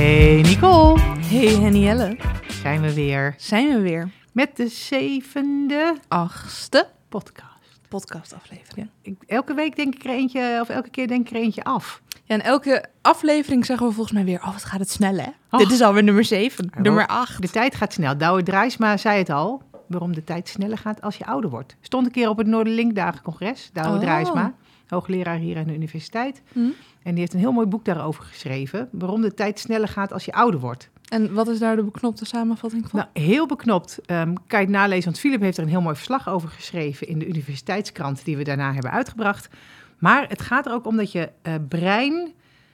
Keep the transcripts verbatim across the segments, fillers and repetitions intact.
Hey Nicole. Hey Hennielle. Zijn we weer. Zijn we weer. Met de zevende Achtste podcast. podcastaflevering. Ik, elke week denk ik er eentje, of elke keer denk ik er eentje af. Ja, en elke aflevering zeggen we volgens mij weer, oh wat gaat het snel hè. Och. Dit is alweer nummer zeven, Ja, nummer acht. De tijd gaat snel. Douwe Drijsma zei het al, waarom de tijd sneller gaat als je ouder wordt. Stond een keer op het Noorderlinkdagencongres, Douwe Oh. Drijsma, hoogleraar hier aan de universiteit. Hm? En die heeft een heel mooi boek daarover geschreven, waarom de tijd sneller gaat als je ouder wordt. En wat is daar de beknopte samenvatting van? Nou, heel beknopt. Um, kan je het nalezen, want Philip heeft er een heel mooi verslag over geschreven in de universiteitskrant die we daarna hebben uitgebracht. Maar het gaat er ook om dat je uh, brein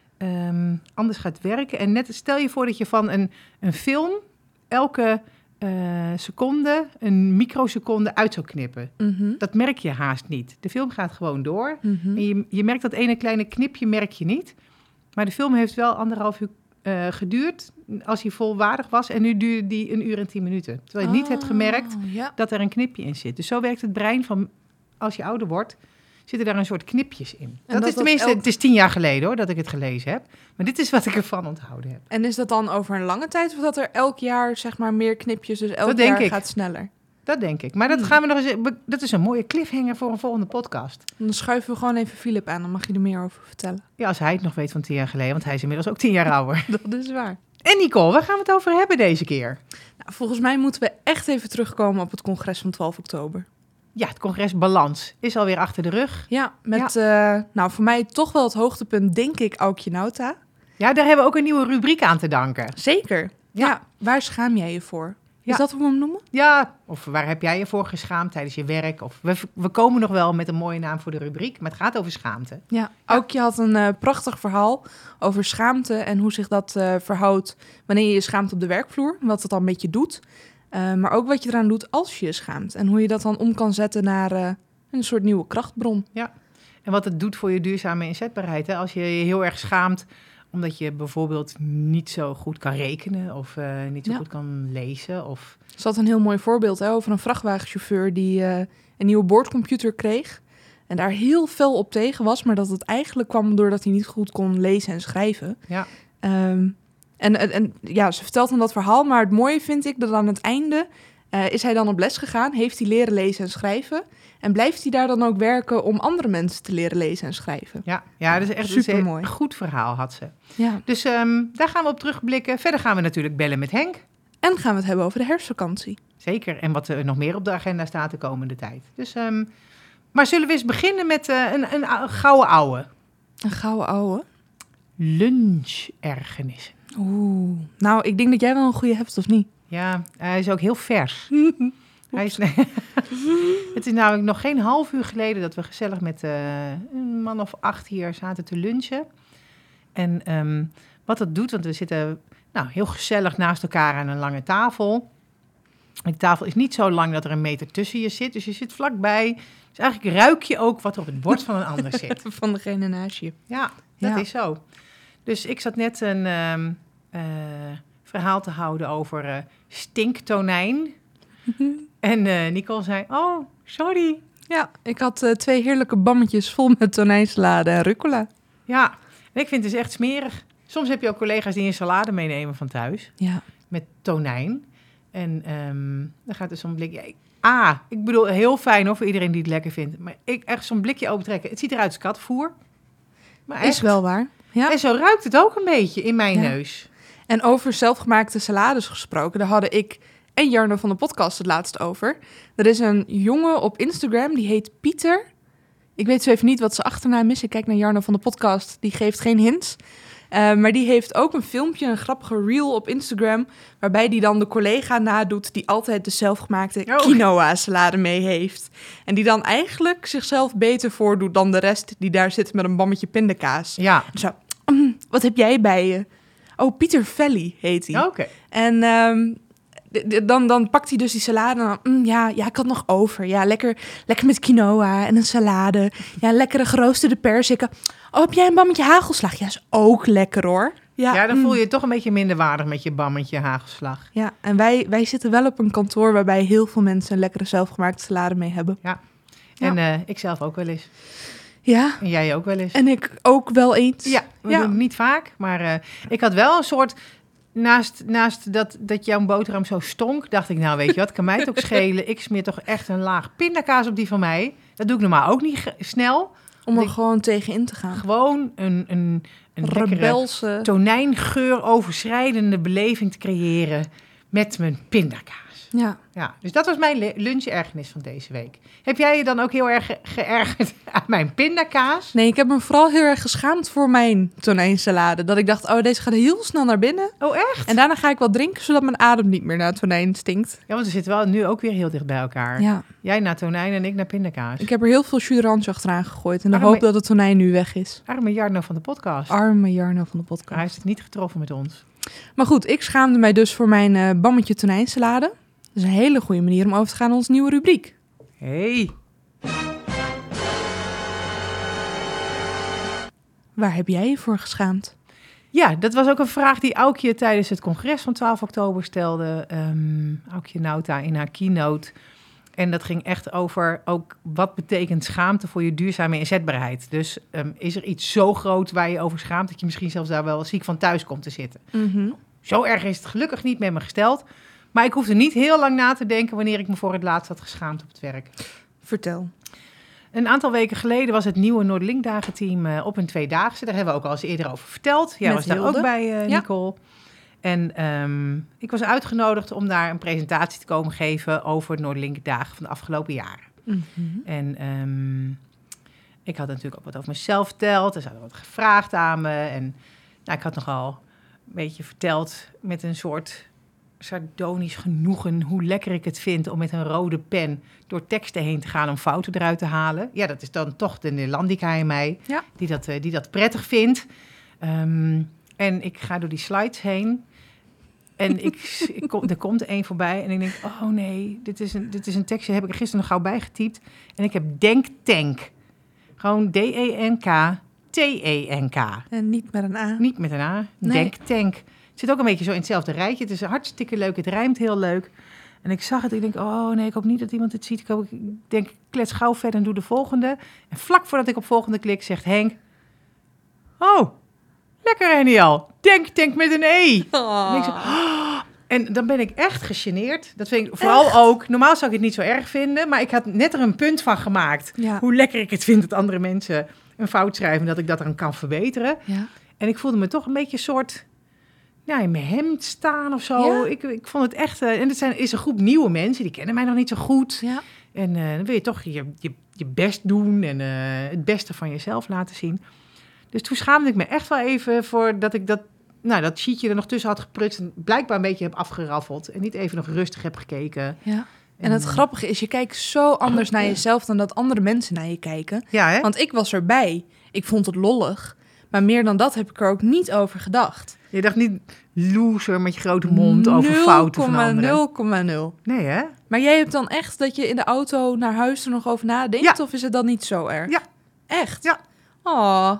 um, anders gaat werken. En net stel je voor dat je van een, een film elke uh, seconde, een microseconde uit zou knippen. Mm-hmm. Dat merk je haast niet. De film gaat gewoon door. Mm-hmm. En je, je merkt dat ene kleine knipje merk je niet. Maar de film heeft wel anderhalf uur uh, geduurd als hij volwaardig was. En nu duurde die een uur en tien minuten. Terwijl je niet hebt gemerkt Oh, ja. dat er een knipje in zit. Dus zo werkt het brein van als je ouder wordt, zitten daar een soort knipjes in. Dat, dat is tenminste, elk- het is tien jaar geleden hoor, dat ik het gelezen heb. Maar dit is wat ik ervan onthouden heb. En is dat dan over een lange tijd of dat er elk jaar zeg maar meer knipjes, dus elk Dat denk jaar ik. gaat sneller? Dat denk ik. Maar dat Hmm. gaan we nog eens. Dat is een mooie cliffhanger voor een volgende podcast. Dan schuiven we gewoon even Philip aan, dan mag je er meer over vertellen. Ja, als hij het nog weet van tien jaar geleden, want hij is inmiddels ook tien jaar ouder. Dat is waar. En Nicole, waar gaan we het over hebben deze keer? Nou, volgens mij moeten we echt even terugkomen op het congres van twaalf oktober. Ja, het congres Balans is alweer achter de rug. Ja, met uh, nou voor mij toch wel het hoogtepunt, denk ik, Aukje Nauta. Ja, daar hebben we ook een nieuwe rubriek aan te danken. Zeker. Ja. Ja. Waar schaam jij je voor? Ja. Is dat hoe we hem noemen? Ja, of waar heb jij je voor geschaamd tijdens je werk? Of we, we komen nog wel met een mooie naam voor de rubriek, maar het gaat over schaamte. Ja. Aukje had een uh, prachtig verhaal over schaamte en hoe zich dat uh, verhoudt wanneer je je schaamt op de werkvloer. Wat het dan met je doet. Uh, maar ook wat je eraan doet als je je schaamt. En hoe je dat dan om kan zetten naar uh, een soort nieuwe krachtbron. Ja, en wat het doet voor je duurzame inzetbaarheid. Hè? Als je je heel erg schaamt omdat je bijvoorbeeld niet zo goed kan rekenen of uh, niet zo Ja. goed kan lezen. Of... Er zat een heel mooi voorbeeld hè, over een vrachtwagenchauffeur die uh, een nieuwe boordcomputer kreeg. En daar heel fel op tegen was, maar dat het eigenlijk kwam doordat hij niet goed kon lezen en schrijven. Ja. Um, en, en, en ja, ze vertelt dan dat verhaal, maar het mooie vind ik dat aan het einde uh, is hij dan op les gegaan, heeft hij leren lezen en schrijven. En blijft hij daar dan ook werken om andere mensen te leren lezen en schrijven. Ja, ja, dat is echt Supermooi. een goed verhaal had ze. Ja. Dus um, daar gaan we op terugblikken. Verder gaan we natuurlijk bellen met Henk. En gaan we het hebben over de herfstvakantie. Zeker, en wat er nog meer op de agenda staat de komende tijd. Dus, um, maar zullen we eens beginnen met uh, een, een, een gouden ouwe? Een gouden ouwe. Lunchergernissen. Oeh. Nou, ik denk dat jij wel een goede hebt, of niet? Ja, hij is ook heel vers. Hij is, nee, het is namelijk nog geen half uur geleden dat we gezellig met uh, een man of acht hier zaten te lunchen. En um, wat dat doet, want we zitten nou, heel gezellig naast elkaar aan een lange tafel. De tafel is niet zo lang dat er een meter tussen je zit, dus je zit vlakbij. Dus eigenlijk ruik je ook wat er op het bord van een ander zit. Van degene naast je. Ja, dat Ja. is zo. Dus ik zat net een um, uh, verhaal te houden over uh, stinktonijn. En uh, Nicole zei, oh, sorry. Ja, ik had uh, twee heerlijke bammetjes vol met tonijnsalade en rucola. Ja, en ik vind het dus echt smerig. Soms heb je ook collega's die een salade meenemen van thuis. Ja. Met tonijn. En um, dan gaat er zo'n blikje... Ah, ik bedoel, heel fijn hoor, voor iedereen die het lekker vindt. Maar ik echt zo'n blikje opentrekken. Het ziet eruit als katvoer. Maar Is echt. wel waar. Ja. En zo ruikt het ook een beetje in mijn Ja. neus. En over zelfgemaakte salades gesproken, daar hadden ik en Jarno van de podcast het laatst over. Er is een jongen op Instagram, die heet Pieter. Ik weet zo even niet wat zijn achternaam is. Ik kijk naar Jarno van de podcast, die geeft geen hints. Uh, maar die heeft ook een filmpje, een grappige reel op Instagram, waarbij die dan de collega nadoet die altijd de zelfgemaakte Oh. quinoa-salade mee heeft. En die dan eigenlijk zichzelf beter voordoet dan de rest die daar zit met een bammetje pindakaas. Ja, Zo, mm, wat heb jij bij je? Oh, Pieter Velli heet hij. oké. Okay. En um, d- d- dan, dan pakt hij dus die salade en dan, mm, ja, ja, ik had nog over. Ja, lekker, lekker met quinoa en een salade. Ja, lekkere geroosterde perziken. Oh, heb jij een bammetje hagelslag? Ja, is ook lekker hoor. Ja, Ja, dan mm. voel je je toch een beetje minder waardig met je bammetje hagelslag. Ja, en wij, wij zitten wel op een kantoor waarbij heel veel mensen een lekkere zelfgemaakte salade mee hebben. Ja. Ja. En uh, ik zelf ook wel eens. Ja, En jij ook wel eens. en ik ook wel eens. Ja, we Ja. doen het niet vaak. Maar uh, ik had wel een soort naast, naast dat, dat jouw boterham zo stonk, dacht ik, nou weet je wat, kan mij het ook schelen. Ik smeer toch echt een laag pindakaas op die van mij. Dat doe ik normaal ook niet ge- snel. Om er Ik- gewoon tegen in te gaan. Gewoon een, een, een lekkere Rebelse. tonijngeur overschrijdende beleving te creëren met mijn pindakaas. Ja. Ja, dus dat was mijn le- lunchergernis van deze week. Heb jij je dan ook heel erg ge- geërgerd aan mijn pindakaas? Nee, ik heb me vooral heel erg geschaamd voor mijn tonijnsalade. Dat ik dacht, oh, deze gaat heel snel naar binnen. Oh, echt? En daarna ga ik wat drinken, zodat mijn adem niet meer naar tonijn stinkt. Ja, want we zitten wel nu ook weer heel dicht bij elkaar. Ja, Jij naar tonijn en ik naar pindakaas. ik heb er heel veel jus d'orange achteraan gegooid. In de Arme- hoop dat het tonijn nu weg is. Arme Jarno van de podcast. Arme Jarno van de Hij podcast. heeft het niet getroffen met ons. Maar goed, ik schaamde mij dus voor mijn eh, bammetje tonijnsalade. Dat is een hele goede manier om over te gaan naar onze nieuwe rubriek. Hey. Waar heb jij je voor geschaamd? Ja, dat was ook een vraag die Aukje tijdens het congres van twaalf oktober stelde. Um, Aukje Nauta in haar keynote. En dat ging echt over ook wat betekent schaamte voor je duurzame inzetbaarheid. Dus um, is er iets zo groot waar je over schaamt dat je misschien zelfs daar wel ziek van thuis komt te zitten. Mm-hmm. Zo erg is het gelukkig niet met me gesteld. Maar ik hoefde niet heel lang na te denken wanneer ik me voor het laatst had geschaamd op het werk. Vertel. Een aantal weken geleden was het nieuwe Noorderlink-dagenteam uh, op een tweedaagse. Daar hebben we ook al eens eerder over verteld. Jij Met was daar Hilde. ook bij, uh, Ja. Nicole. En um, ik was uitgenodigd om daar een presentatie te komen geven over het Noorderlink-dagen van de afgelopen jaren. Mm-hmm. En um, ik had natuurlijk ook wat over mezelf verteld. Er hadden wat gevraagd aan me. En nou, ik had nogal een beetje verteld met een soort sardonisch genoegen hoe lekker ik het vind om met een rode pen door teksten heen te gaan om fouten eruit te halen. Ja, dat is dan toch de Nederlandica in mij Ja. die, dat, uh, die dat prettig vindt. Um, en ik ga door die slides heen en ik, ik kom, er komt één voorbij en ik denk, oh nee, dit is een, dit is een tekstje, heb ik er gisteren nog gauw bijgetypt. En ik heb Denktank. Gewoon D E N K T E N K. En niet met een A. Niet met een A. Nee. Denktank. Het zit ook een beetje zo in hetzelfde rijtje. Het is hartstikke leuk. Het rijmt heel leuk. En ik zag het. Ik denk, oh nee, ik hoop niet dat iemand het ziet. Ik, hoop, ik denk, ik klets gauw verder en doe de volgende. En vlak voordat ik op volgende klik, zegt Henk... Oh, lekker Henny al. Denktank met een E. Oh. En, ik zo, oh. En dan ben ik echt gegeneerd. Dat vind ik vooral echt? Ook... Normaal zou ik het niet zo erg vinden. Maar ik had net er een punt van gemaakt. Ja. Hoe lekker ik het vind dat andere mensen een fout schrijven. En dat ik dat dan kan verbeteren. Ja. En ik voelde me toch een beetje een soort... Ja, in mijn hemd staan of zo. Ja? Ik, ik vond het echt... Uh, en het zijn, is een groep nieuwe mensen, die kennen mij nog niet zo goed. Ja. En uh, dan wil je toch je, je, je best doen en uh, het beste van jezelf laten zien. Dus toen schaamde ik me echt wel even voor dat ik dat, nou, dat sheetje er nog tussen had geprutst en blijkbaar een beetje heb afgeraffeld. En niet even nog rustig heb gekeken. Ja. En, En het uh, grappige is, je kijkt zo anders naar jezelf dan dat andere mensen naar je kijken. Ja, hè? Want ik was erbij. Ik vond het lollig. Maar meer dan dat heb ik er ook niet over gedacht. Je dacht niet loser met je grote mond over fouten van anderen. nul komma nul. Nee, hè? Maar jij hebt dan echt dat je in de auto naar huis er nog over nadenkt? Ja. Of is het dan niet zo erg? Ja. Echt? Ja. Oh.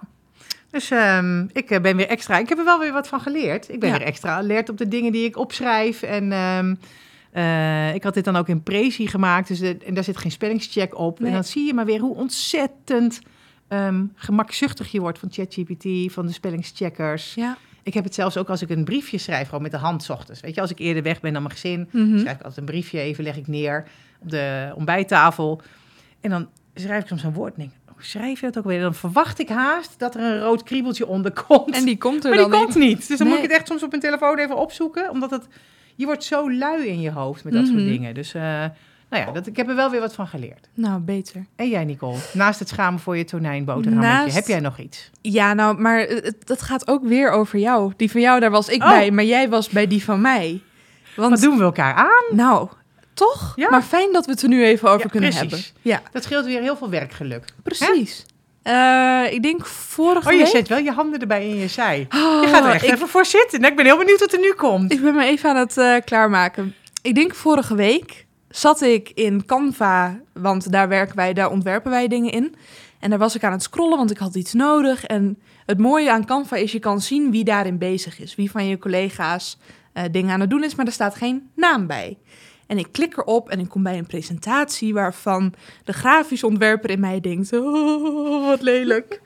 Dus um, ik uh, ben weer extra... Ik heb er wel weer wat van geleerd. Ik ben Ja. weer extra alert op de dingen die ik opschrijf. En um, uh, ik had dit dan ook in Prezi gemaakt. Dus de, en daar zit geen spellingscheck op. Nee. En dan zie je maar weer hoe ontzettend um, gemakzuchtig je wordt van ChatGPT, van de spellingscheckers. Ja. Ik heb het zelfs ook als ik een briefje schrijf, gewoon met de hand 's ochtends. Weet je, als ik eerder weg ben dan mijn gezin, Mm-hmm. schrijf ik altijd een briefje even, leg ik neer op de ontbijttafel. En dan schrijf ik soms een woord en denk, hoe schrijf je dat ook weer? Dan verwacht ik haast dat er een rood kriebeltje onder komt. En die komt er maar dan die komt niet. Dus dan Nee. moet ik het echt soms op mijn telefoon even opzoeken. Omdat het, je wordt zo lui in je hoofd met dat Mm-hmm. soort dingen. Dus uh, nou ja, dat, ik heb er wel weer wat van geleerd. Nou, beter. En jij, Nicole? Naast het schamen voor je tonijnboterhammetje, Naast- heb jij nog iets? Ja, nou, maar het, dat gaat ook weer over jou. Die van jou, daar was ik Oh. bij, maar jij was bij die van mij. Want, Wat doen we elkaar aan? nou, toch? Ja. Maar fijn dat we het er nu even over Ja, kunnen precies. hebben. Ja, Dat scheelt weer heel veel werkgeluk. precies. Eh, ik denk vorige Oh, je week... zet wel je handen erbij in je zij. Oh, Je gaat er echt ik, even voor zitten. Nou, ik ben heel benieuwd wat er nu komt. ik ben me even aan het eh, klaarmaken. Ik denk vorige week zat ik in Canva, want daar werken wij, daar ontwerpen wij dingen in. En daar was ik aan het scrollen, want ik had iets nodig. En het mooie aan Canva is, je kan zien wie daarin bezig is. Wie van je collega's uh, dingen aan het doen is, maar er staat geen naam bij. En ik klik erop en ik kom bij een presentatie waarvan de grafisch ontwerper in mij denkt, oh, wat lelijk.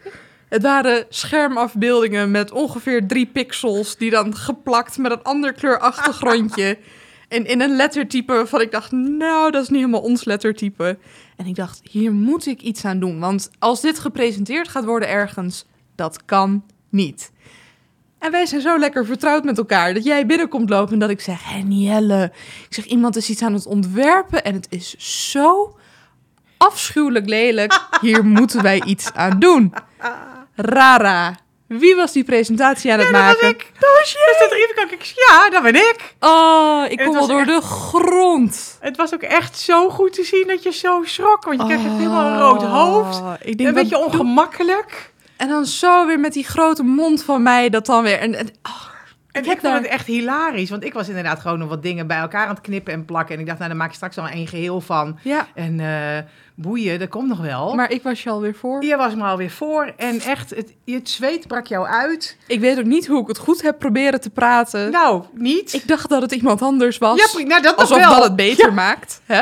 Het waren schermafbeeldingen met ongeveer drie pixels... die dan geplakt met een ander kleur achtergrondje... en in een lettertype waarvan ik dacht... nou, dat is niet helemaal ons lettertype. En ik dacht, hier moet ik iets aan doen. Want als dit gepresenteerd gaat worden ergens... dat kan niet. En wij zijn zo lekker vertrouwd met elkaar... dat jij binnenkomt lopen en dat ik zeg... Hennielle, ik zeg, iemand is iets aan het ontwerpen... en het is zo afschuwelijk lelijk. Hier moeten wij iets aan doen. Rara, wie was die presentatie aan het ja, dat maken? was ik. Dat was je. Dus dat riep ik, ja, dat ben ik. Oh, ik Het kom wel was door echt- de grond. Het was ook echt zo goed te zien dat je zo schrok. Want je kreeg echt Oh, helemaal een rood hoofd. Ik denk, Een beetje wat doe- ongemakkelijk. En dan zo weer met die grote mond van mij dat dan weer... En, en, oh, En ik ik heb vond daar... het echt hilarisch. Want ik was inderdaad gewoon nog wat dingen bij elkaar aan het knippen en plakken. En ik dacht, nou, daar maak ik straks al één geheel van. Ja, En eh, boeien, dat komt nog wel. maar ik was je alweer voor. Je was me alweer voor. En echt, het, het zweet brak jou uit. Ik weet ook niet hoe ik het goed heb proberen te praten. Nou, niet. Ik dacht dat het iemand anders was. ja, pri- nou, dat nog Alsof wel. dat het beter Ja. maakt. Hè?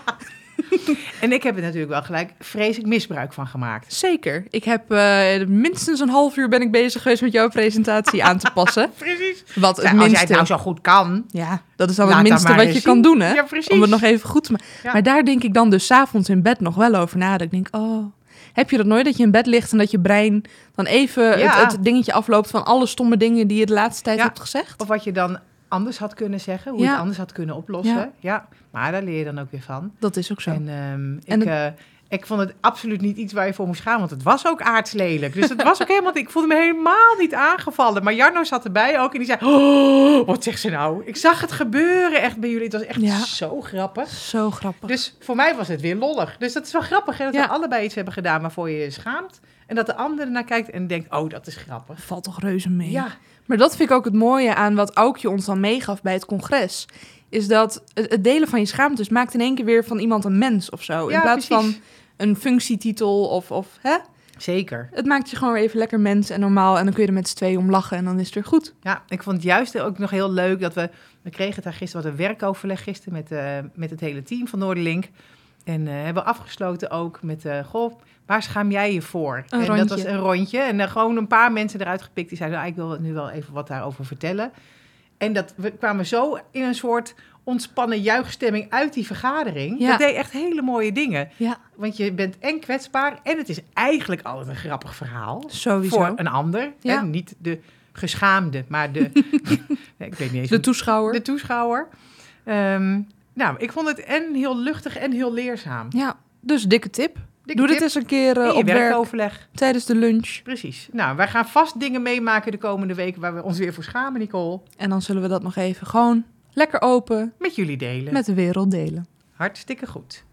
En ik heb er natuurlijk wel gelijk vreselijk misbruik van gemaakt. Zeker. Ik heb eh, minstens een half uur ben ik bezig geweest met jouw presentatie aan te passen. Precies. Wat het Nou, als jij minste... het nou zo goed kan. Ja, dat is dan Laat het dat minste maar wat eens je kan zien. doen, hè? Ja, precies. Om het nog even goed te maken. Ja. Maar daar denk ik dan dus 's avonds in bed nog wel over na. Dat ik denk, oh... Heb je dat nooit, dat je in bed ligt en dat je brein dan even Ja. het, het dingetje afloopt van alle stomme dingen die je de laatste tijd Ja. hebt gezegd? Of wat je dan anders had kunnen zeggen. Hoe je Ja. het anders had kunnen oplossen. Ja. Ja. Maar daar leer je dan ook weer van. Dat is ook zo. En, ehm, En ik, eh, ik vond het absoluut niet iets waar je voor moest gaan. Want het was ook aardslelijk. Dus het was ook helemaal... Ik voelde me helemaal niet aangevallen. Maar Jarno zat erbij ook. En die zei... Oh, wat zegt ze nou? Ik zag het gebeuren echt bij jullie. Het was echt Ja. zo grappig. Zo grappig. Dus voor mij was het weer lollig. Dus dat is wel grappig. Hè? Dat Ja. we allebei iets hebben gedaan waarvoor je je schaamt. En dat de ander ernaar kijkt en denkt... Oh, dat is grappig. Valt toch reuze mee. Ja. Maar dat vind ik ook het mooie aan wat Aukje ons dan meegaf bij het congres. Is dat het, het delen van je schaamtes maakt in één keer weer van iemand een mens of zo. In Ja, plaats precies. van een functietitel of, of hè? Zeker. Het maakt je gewoon weer even lekker mens en normaal. En dan kun je er met z'n tweeën om lachen en dan is het weer goed. Ja, ik vond het juist ook nog heel leuk dat we... We kregen daar gisteren wat een werkoverleg gisteren met, eh, met het hele team van Noorderlink. En eh, hebben afgesloten ook met... eh goh, waar schaam jij je voor? Een en rondje. dat was een rondje. En eh, gewoon een paar mensen eruit gepikt die zeiden... Ah, ik wil nu wel even wat daarover vertellen. En dat, we kwamen zo in een soort ontspannen juichstemming uit die vergadering. Ja. Dat deed echt hele mooie dingen. Ja, Want je bent en kwetsbaar en het is eigenlijk altijd een grappig verhaal. sowieso. Voor een ander. Ja. Hè? Niet de geschaamde, maar de... nee, ik weet niet eens De hoe- toeschouwer. de toeschouwer. Ehm, nou, ik vond het en heel luchtig en heel leerzaam. Ja, dus dikke tip. Dikke Doe dit tip. eens een keer eh, In je op werk werkoverleg. tijdens de lunch. Precies. Nou, wij gaan vast dingen meemaken de komende weken waar we ons weer voor schamen, Nicole. En dan zullen we dat nog even gewoon lekker open Met jullie delen. met de wereld delen. Hartstikke goed.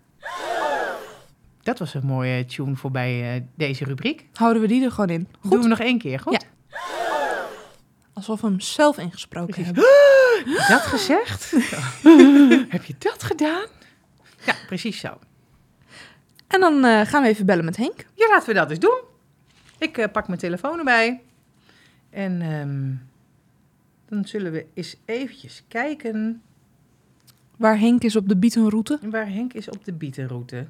Dat was een mooie tune voorbij uh, deze rubriek. Houden we die er gewoon in. Goed. Doen we nog één keer, goed? Ja. Alsof we hem zelf ingesproken Precies. hebben. Heb je dat gezegd? Heb je dat gedaan? Ja, precies zo. En dan eh, gaan we even bellen met Henk. Ja, laten we dat eens doen. Ik uh, pak mijn telefoon erbij. En um, dan zullen we eens eventjes kijken Waar Henk is op de Bietenroute. waar Henk is op de Bietenroute.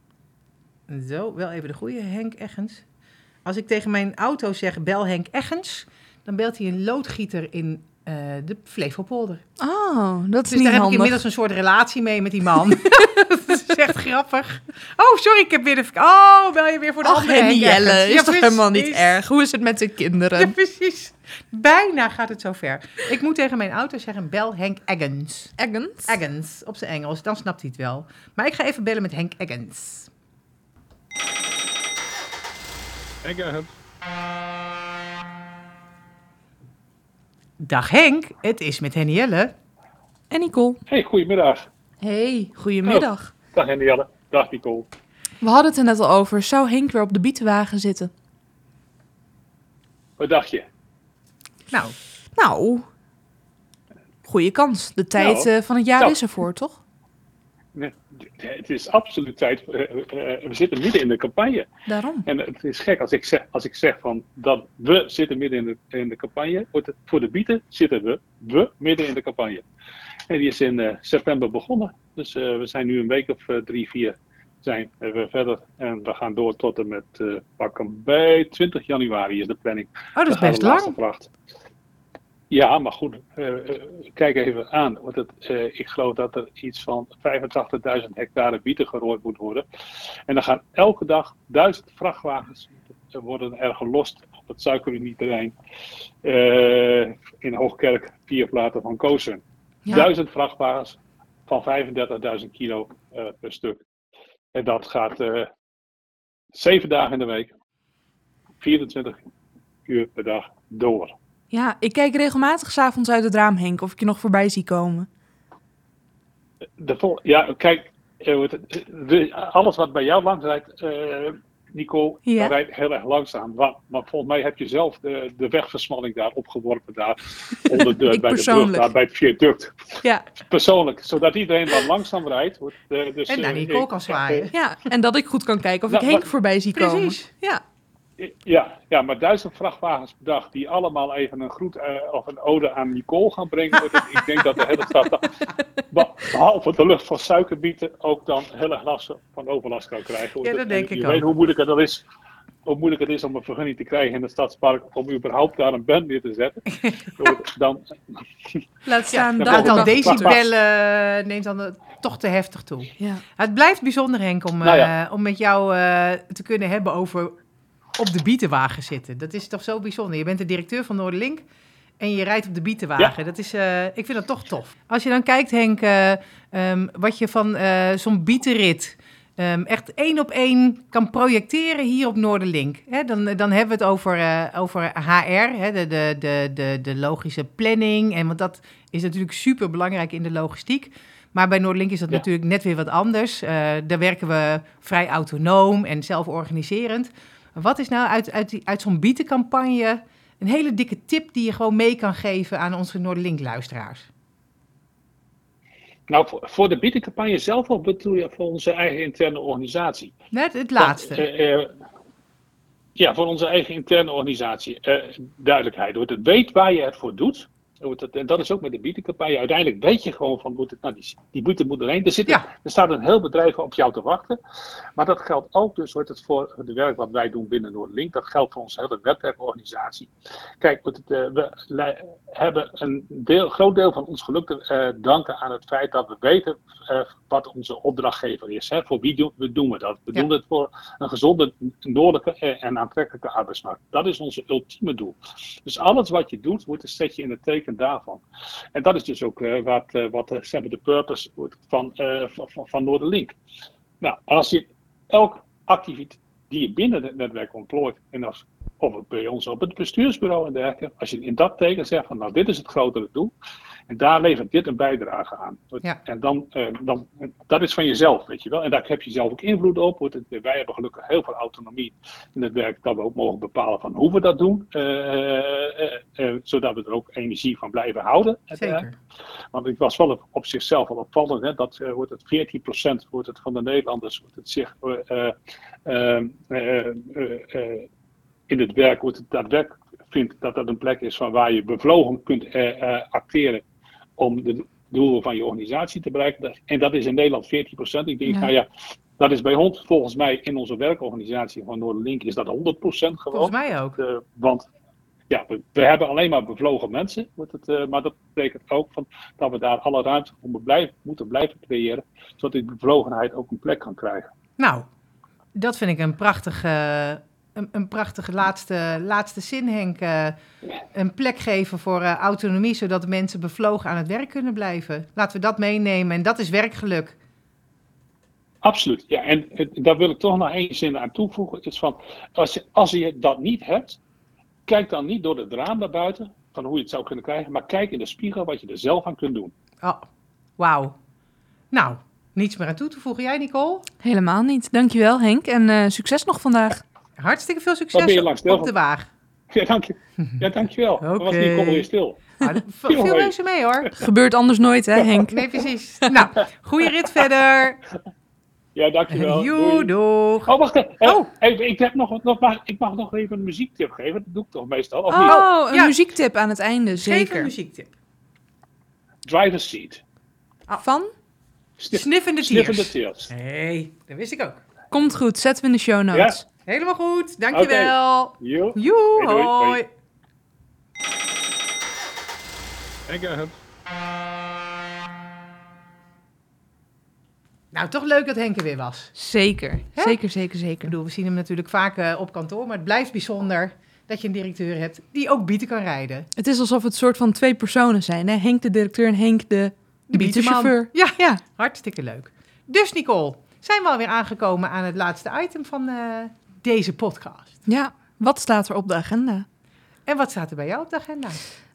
Zo, wel even de goede Henk Eggens. Als ik tegen mijn auto zeg, bel Henk Eggens, dan belt hij een loodgieter in uh, de Flevopolder. Oh, dat is Dus niet daar heb ik handig. inmiddels een soort relatie mee met die man. Dat is echt grappig. Oh, sorry, ik heb weer de... Oh, bel je weer voor de Ach, andere Henk Hennielle, Eggens. is Ja, toch helemaal niet precies. erg? Hoe is het met de kinderen? Ja, precies. Bijna gaat het zover. Ik moet tegen mijn auto zeggen, bel Henk Eggens. Eggens? Eggens, op zijn Engels, dan snapt hij het wel. Maar ik ga even bellen met Henk Eggens. Eggens. Dag Henk, het is met Hennielle. En Nicole. Hey, goedemiddag. Hey, goedemiddag. Dag Henriette. Dag Nicole. We hadden het er net al over. Zou Henk weer op de bietenwagen zitten? Wat dacht je? Nou, Nou, goede kans. De tijd Nou, eh, van het jaar nou. is ervoor, toch? Nee, het is absoluut tijd. eh, eh, We zitten midden in de campagne. Daarom. En het is gek als ik zeg, als ik zeg van dat we zitten midden in de, in de campagne. Wordt het- Voor de bieten zitten we, we midden in de campagne. En die is in eh, september begonnen. Dus eh, we zijn nu een week of uh, drie, vier zijn we verder. En we gaan door tot en met uh, pakken bij twintig januari is de planning. Oh, dat is Dan best de laatste lang. Vracht. Ja, maar goed, uh, uh, kijk even aan. Want het, uh, ik geloof dat er iets van vijfentachtigduizend hectare bieten gerooid moet worden. En dan gaan elke dag duizend vrachtwagens worden er gelost op het suikerunieterrein uh, in Hoogkerk, vier platen van Koossen. Ja. Duizend vrachtwagens van vijfendertigduizend kilo uh, per stuk. En dat gaat uh, zeven dagen in de week, vierentwintig uur per dag door. Ja, ik kijk regelmatig 's avonds uit het raam, Henk, of ik je nog voorbij zie komen. De vol- ja, kijk, uh, alles wat bij jou langs rijdt, uh, Nicole, ja. rijdt heel erg langzaam. Maar, maar volgens mij heb je zelf de, de wegversmalling daar opgeworpen, daar onder de, bij de brug, daar bij het viaduct. Ja. Persoonlijk, zodat iedereen wat langzaam rijdt. Uh, dus, en naar Nicole uh, kan zwaaien. Uh, ja, en dat ik goed kan kijken of nou, ik Henk maar, voorbij zie precies. komen. Ja. Ja, ja, maar duizend vrachtwagens per dag die allemaal even een groet uh, of een ode aan Nicole gaan brengen. Ik denk dat de hele stad, behalve de lucht van suikerbieten, ook dan heel erg last van overlast kan krijgen. Ja, dat denk en ik je ook. weet hoe moeilijk het is, hoe moeilijk het is om een vergunning te krijgen in het stadspark om überhaupt daar een band neer te zetten. Dan, Laat staan ja, dat dan decibellen neemt dan de, toch te heftig toe. Ja. Het blijft bijzonder, Henk, om, nou ja. uh, om met jou uh, te kunnen hebben over op de bietenwagen zitten. Dat is toch zo bijzonder. Je bent de directeur van Noorderlink en je rijdt op de bietenwagen. Ja. Dat is, uh, ik vind dat toch tof. Als je dan kijkt, Henk, uh, um, wat je van uh, zo'n bietenrit um, echt één op één kan projecteren hier op Noorderlink. Hè, dan, dan hebben we het over, uh, over H R, hè, de, de, de, de, de logische planning. En want dat is natuurlijk super belangrijk in de logistiek. Maar bij Noorderlink is dat ja. natuurlijk net weer wat anders. Uh, daar werken we vrij autonoom en zelforganiserend. Wat is nou uit, uit, die, uit zo'n bietencampagne een hele dikke tip die je gewoon mee kan geven aan onze Noorderlink-luisteraars? Nou, voor, voor de bietencampagne zelf of bedoel je voor onze eigen interne organisatie? Net het laatste. Want, uh, uh, ja, voor onze eigen interne organisatie. Uh, duidelijkheid. Door het weet waar je het voor doet. En dat is ook met de bietencampagne. Uiteindelijk weet je gewoon van, moet het, nou, die, die bieten moet erheen. Er, zit ja. een, er staat een heel bedrijf op jou te wachten. Maar dat geldt ook dus wordt het voor het werk wat wij doen binnen Noorderlink. Dat geldt voor onze hele netwerkorganisatie. Kijk, het, uh, we hebben een deel, groot deel van ons geluk te uh, danken aan het feit dat we weten uh, wat onze opdrachtgever is. Hè. Voor wie doen we, doen we dat? We ja. doen het voor een gezonde, noordelijke en aantrekkelijke arbeidsmarkt. Dat is onze ultieme doel. Dus alles wat je doet, wordt, zet je in het teken daarvan. En dat is dus ook uh, wat, uh, wat uh, zeg maar de purpose van, uh, van, van Noorderlink. Nou, als je elke activiteit die je binnen het netwerk ontplooit, en als, of bij ons op het bestuursbureau en dergelijke, als je in dat teken zegt van nou dit is het grotere doel, en daar levert dit een bijdrage aan. Ja. En dan, uh, dan, dat is van jezelf, weet je wel. En daar heb je zelf ook invloed op. Het, wij hebben gelukkig heel veel autonomie in het werk dat we ook mogen bepalen van hoe we dat doen. Uh, uh, uh, zodat we er ook energie van blijven houden. Zeker. Uh, want het was wel op zichzelf wel opvallend. Hè, dat uh, wordt het veertien procent wordt het van de Nederlanders wordt het zich uh, uh, uh, uh, uh, in het werk wordt het daadwerkelijk vindt dat dat een plek is van waar je bevlogen kunt uh, uh, acteren om de doelen van je organisatie te bereiken. En dat is in Nederland veertien procent. Ik denk, ja. nou ja, dat is bij ons volgens mij in onze werkorganisatie van Noorderlink is dat honderd procent gewoon. Volgens mij ook. Uh, want ja, we, we hebben alleen maar bevlogen mensen. Wordt het, uh, maar dat betekent ook van, dat we daar alle ruimte voor blijven, moeten blijven creëren. Zodat die bevlogenheid ook een plek kan krijgen. Nou, dat vind ik een prachtige... Uh... Een, een prachtige laatste, laatste zin, Henk. Uh, een plek geven voor uh, autonomie, zodat de mensen bevlogen aan het werk kunnen blijven. Laten we dat meenemen en dat is werkgeluk. Absoluut, ja. En uh, daar wil ik toch nog één zin aan toevoegen. Is van, als, je, als je dat niet hebt, kijk dan niet door het raam naar buiten, van hoe je het zou kunnen krijgen, maar kijk in de spiegel wat je er zelf aan kunt doen. Oh, wauw. Nou, niets meer aan toe te voegen. Jij, Nicole? Helemaal niet. Dankjewel, Henk. En uh, succes nog vandaag. Hartstikke veel succes op de wagen. Ja, dank je. Ja, dankjewel. Okay. Dan was Nicole weer stil. Nou, veel mensen mee, hoor. Gebeurt anders nooit, hè, Henk? Nee, precies. Nou, goede rit verder. Ja, dankjewel. Joe, doeg. Oh, wacht even. Oh. Even, ik, heb nog, nog maar, ik mag nog even een muziektip geven. Dat doe ik toch meestal, of oh, niet? Oh, een ja. muziektip aan het einde, zeker. Geef een muziektip. Driver's Seat. Ah. Van? Snif, Sniffende sniffende tears. tears. Nee, dat wist ik ook. Komt goed, zetten we in de show notes. Helemaal goed, dankjewel. Jo. Joe, Hoi, doei. hoi. Hoi. Thank you. Nou, toch leuk dat Henk er weer was. Zeker, Hè? zeker, zeker, Ik zeker. bedoel, we zien hem natuurlijk vaak uh, op kantoor, maar het blijft bijzonder dat je een directeur hebt die ook bieten kan rijden. Het is alsof het soort van twee personen zijn. Hè? Henk de directeur en Henk de, de bietenchauffeur. Ja, Ja, hartstikke leuk. Dus Nicole, zijn we alweer aangekomen aan het laatste item van uh, deze podcast. ja, wat staat er op de agenda? En wat staat er bij jou op de agenda?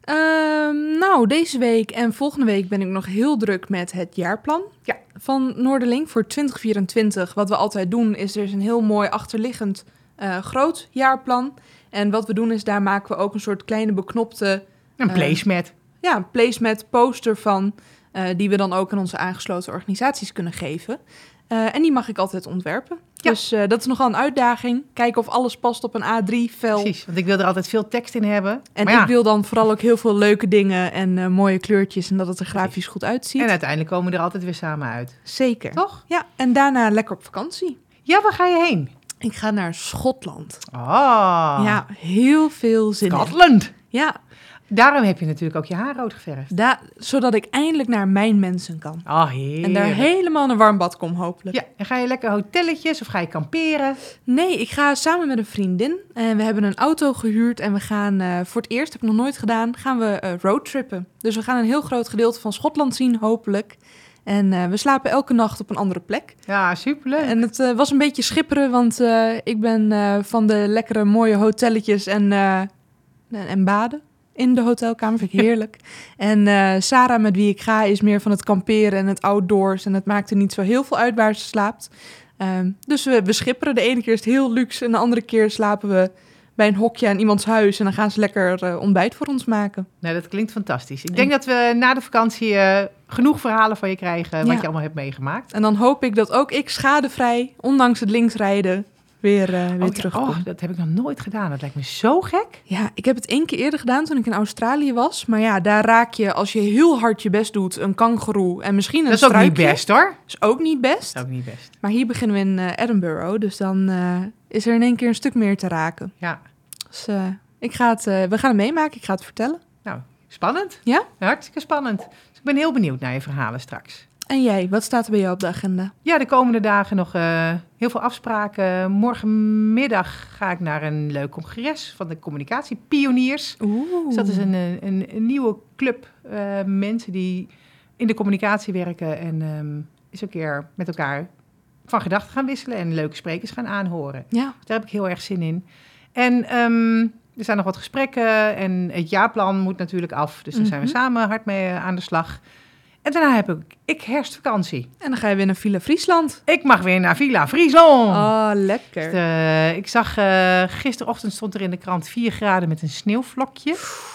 Ehm, nou, deze week en volgende week ben ik nog heel druk met het jaarplan Ja. van Noorderlink voor twintig vierentwintig. Wat we altijd doen is, er is een heel mooi achterliggend uh, groot jaarplan. En wat we doen is, daar maken we ook een soort kleine beknopte Een Uh, placemat. ja, een placemat poster van, uh, die we dan ook aan onze aangesloten organisaties kunnen geven. Uh, en die mag ik altijd ontwerpen. Ja. Dus uh, dat is nogal een uitdaging. Kijken of alles past op een A drie vel. Precies, want ik wil er altijd veel tekst in hebben. En Maar ja, ik wil dan vooral ook heel veel leuke dingen en uh, mooie kleurtjes en dat het er grafisch goed uitziet. En uiteindelijk komen we er altijd weer samen uit. Zeker. Toch? Ja, en daarna lekker op vakantie. Ja, waar ga je heen? Ik ga naar Schotland. Oh, Ja, heel veel zin in. Scotland. Ja, Daarom heb je natuurlijk ook je haar rood geverfd. da- zodat ik eindelijk naar mijn mensen kan. Oh, heerlijk. En daar helemaal in een warm bad kom, hopelijk. Ja, en ga je lekker hotelletjes of ga je kamperen? Nee, ik ga samen met een vriendin. En we hebben een auto gehuurd. En we gaan uh, voor het eerst, heb ik nog nooit gedaan, gaan we uh, roadtrippen. Dus we gaan een heel groot gedeelte van Schotland zien, hopelijk. En uh, we slapen elke nacht op een andere plek. Ja, superleuk. En het uh, was een beetje schipperen, want uh, ik ben uh, van de lekkere mooie hotelletjes en, uh, en, en baden in de hotelkamer. Vind ik heerlijk. En uh, Sarah, met wie ik ga, is meer van het kamperen en het outdoors. En het maakt er niet zo heel veel uit waar ze slaapt. Um, dus we, we schipperen. De ene keer is het heel luxe en de andere keer slapen we bij een hokje aan iemands huis. En dan gaan ze lekker uh, ontbijt voor ons maken. Nou, dat klinkt fantastisch. Ik denk dat we na de vakantie uh, genoeg verhalen van je krijgen wat Ja. je allemaal hebt meegemaakt. En dan hoop ik dat ook ik schadevrij, ondanks het linksrijden, weer, uh, weer Oh, ja, terugkom. oh, dat heb ik nog nooit gedaan. Dat lijkt me zo gek. Ja, ik heb het één keer eerder gedaan toen ik in Australië was. Maar ja, daar raak je, als je heel hard je best doet, een kangoeroe en misschien een Dat is ook niet struikje. best, hoor. Is ook niet best. Dat is ook niet best. Maar hier beginnen we in uh, Edinburgh, dus dan uh, is er in één keer een stuk meer te raken. Ja, Dus uh, ik ga het, uh, we gaan het meemaken, ik ga het vertellen. nou, spannend. Ja? Hartstikke spannend. Dus ik ben heel benieuwd naar je verhalen straks. En jij, wat staat er bij jou op de agenda? Ja, de komende dagen nog uh, heel veel afspraken. Morgenmiddag ga ik naar een leuk congres van de communicatiepioniers. Oeh. Dus dat is een, een, een nieuwe club uh, mensen die in de communicatie werken en um, eens een keer met elkaar van gedachten gaan wisselen en leuke sprekers gaan aanhoren. Ja. Dus daar heb ik heel erg zin in. En um, er zijn nog wat gesprekken en het jaarplan moet natuurlijk af. Dus daar zijn we Mhm. samen hard mee uh, aan de slag. En daarna heb ik, ik herfstvakantie. En dan ga je weer naar Villa Friesland. Ik mag weer naar Villa Friesland. Oh, Dus, lekker. uh, ik zag uh, gisterochtend stond er in de krant vier graden met een sneeuwvlokje.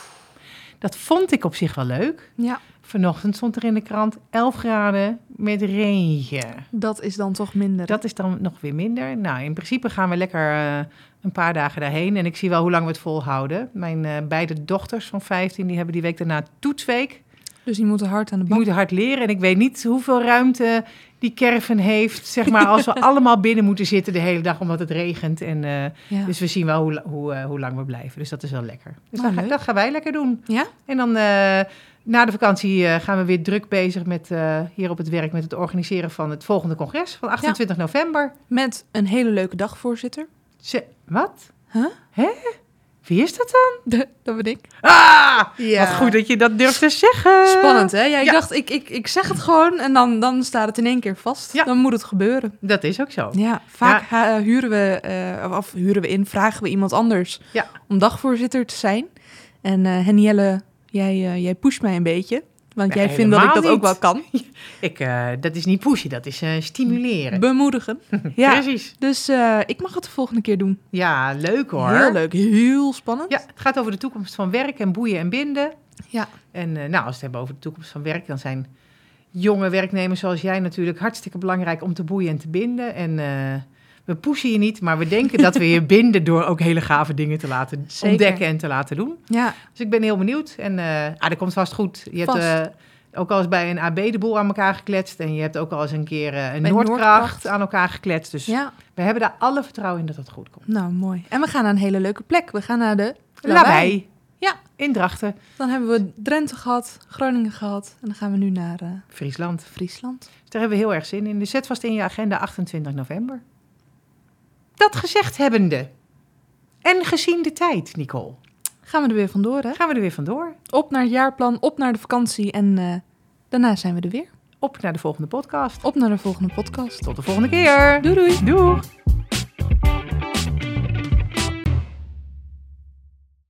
Dat vond ik op zich wel leuk. Ja, Vanochtend stond er in de krant elf graden met regen. dat is dan toch minder. Dat is dan nog weer minder. Nou, in principe gaan we lekker uh, een paar dagen daarheen. En ik zie wel hoe lang we het volhouden. Mijn uh, beide dochters van vijftien, die hebben die week daarna toetsweek. Dus die moeten hard aan de Die bak. moeten hard leren. En ik weet niet hoeveel ruimte die caravan heeft. Zeg maar, als we allemaal binnen moeten zitten de hele dag omdat het regent. En, uh, Ja. Dus we zien wel hoe, hoe, uh, hoe lang we blijven. Dus dat is wel lekker. Dus Oh, dan ga, leuk. dat gaan wij lekker doen. Ja? En dan uh, na de vakantie uh, gaan we weer druk bezig met uh, hier op het werk met het organiseren van het volgende congres van achtentwintig november. Met een hele leuke dagvoorzitter. Ze, wat? Huh? Hè? Wie is dat dan? De, dat ben ik. Ah! Ja. Wat goed dat je dat durft te zeggen. Spannend, hè? Ja, ik Ja. dacht, ik, ik, ik zeg het gewoon en dan, dan staat het in één keer vast. Ja. Dan moet het gebeuren. Dat is ook zo. Ja, vaak ha- huren we, uh, of huren we in, vragen we iemand anders Ja. om dagvoorzitter te zijn. En uh, Hennielle, jij, uh, jij pusht mij een beetje. Want Nee, jij vindt dat ik dat helemaal ook wel niet. kan. Ik, uh, dat is niet pushen, dat is uh, stimuleren. Bemoedigen. Ja, Precies. dus uh, ik mag het de volgende keer doen. Ja, leuk hoor. Heel leuk, heel spannend. Ja, het gaat over de toekomst van werk en boeien en binden. Ja. En uh, nou, als we het hebben over de toekomst van werk, dan zijn jonge werknemers zoals jij natuurlijk hartstikke belangrijk om te boeien en te binden. En uh, we pushen je niet, maar we denken dat we je binden door ook hele gave dingen te laten Zeker. ontdekken en te laten doen. Ja, Dus ik ben heel benieuwd. En uh, ah, dat komt vast goed. Je hebt Vast. uh, ook al eens bij een A B de boel aan elkaar gekletst. En je hebt ook al eens een keer uh, een Bij Noordkracht, Noordkracht aan elkaar gekletst. Dus Ja, we hebben daar alle vertrouwen in dat het goed komt. nou mooi. En we gaan naar een hele leuke plek. We gaan naar de Labij. Ja. In Drachten. Dan hebben we Drenthe gehad, Groningen gehad. En dan gaan we nu naar uh, Friesland. Friesland. Dus daar hebben we heel erg zin in. Dus zet vast in je agenda achtentwintig november. Dat gezegd hebbende. En gezien de tijd, Nicole. Gaan we er weer vandoor, hè? Gaan we er weer vandoor. Op naar het jaarplan, op naar de vakantie. En uh, daarna zijn we er weer. Op naar de volgende podcast. Op naar de volgende podcast. Tot de volgende keer. Doei doei. Doeg.